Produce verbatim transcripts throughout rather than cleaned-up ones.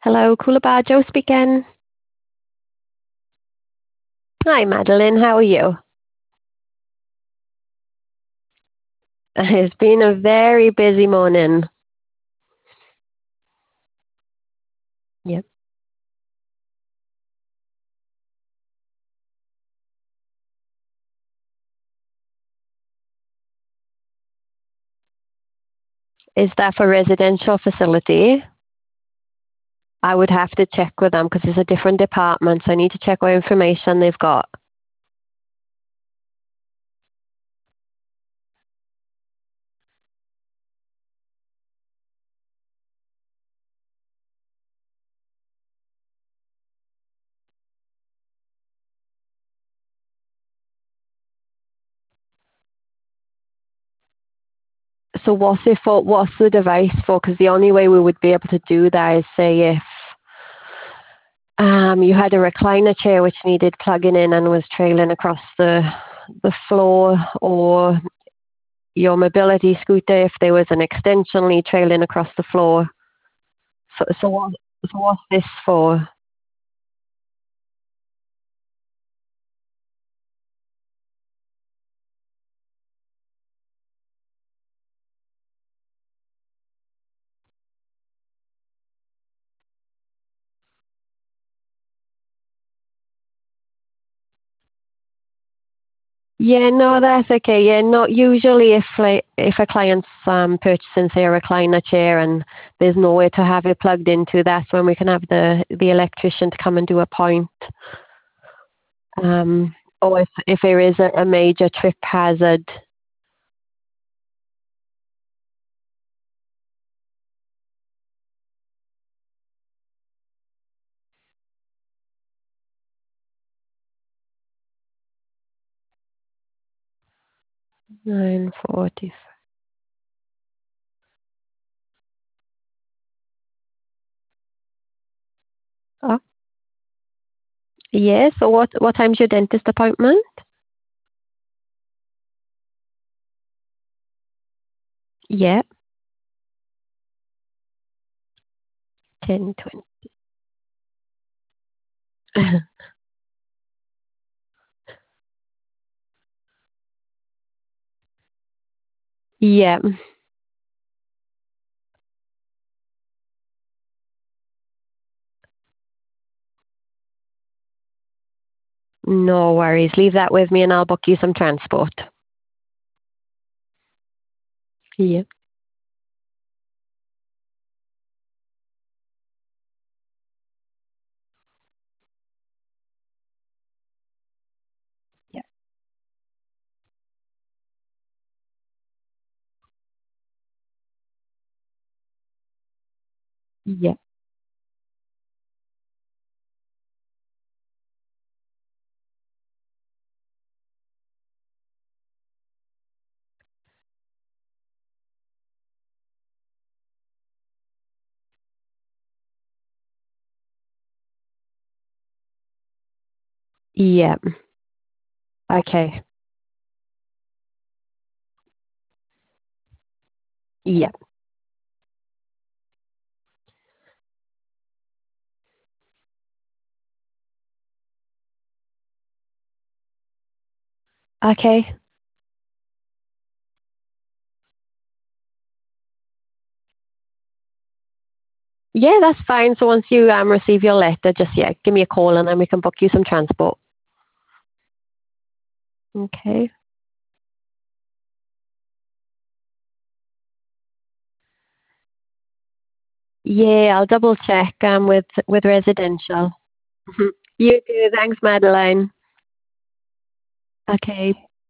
Hello, Coolabah, Joe speaking. Hi, Madeline. How are you? It's been a very busy morning. Yep. Is that for residential facility? I would have to check with them because it's a different department, so I need to check what information they've got. So what's it for? What's the device for? Because the only way we would be able to do that is say if um, you had a recliner chair which needed plugging in and was trailing across the the floor, or your mobility scooter if there was an extension lead trailing across the floor. So, so what? So what's this for? Yeah, no, that's okay. Yeah, not usually if like if a client's um purchasing say a recliner chair and there's nowhere to have it plugged into, that's when we can have the the electrician to come and do a point. Um, or if if there is a, a major trip hazard. Nine forty. Oh, yeah. So what what time's your dentist appointment? Yeah, ten twenty. Yeah, no worries. Leave that with me and I'll book you some transport. Yeah. Yeah. Yeah. Yeah. Okay. Yeah. Okay. Yeah, that's fine. So once you um receive your letter, just yeah, give me a call and then we can book you some transport. Okay. Yeah, I'll double check um with with residential. You too. Thanks, Madeline. Okay.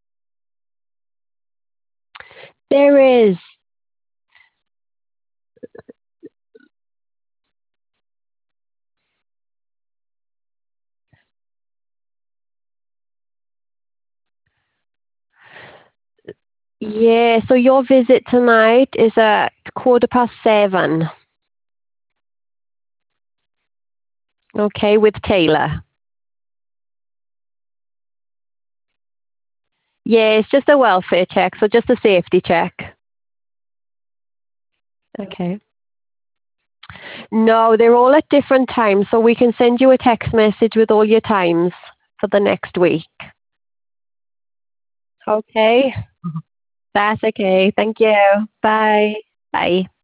There is. Yeah, so your visit tonight is at quarter past seven. Okay, with Taylor. Yeah, it's just a welfare check, so just a safety check. Okay. No, they're all at different times, so we can send you a text message with all your times for the next week. Okay? That's okay. Thank you. Bye. Bye.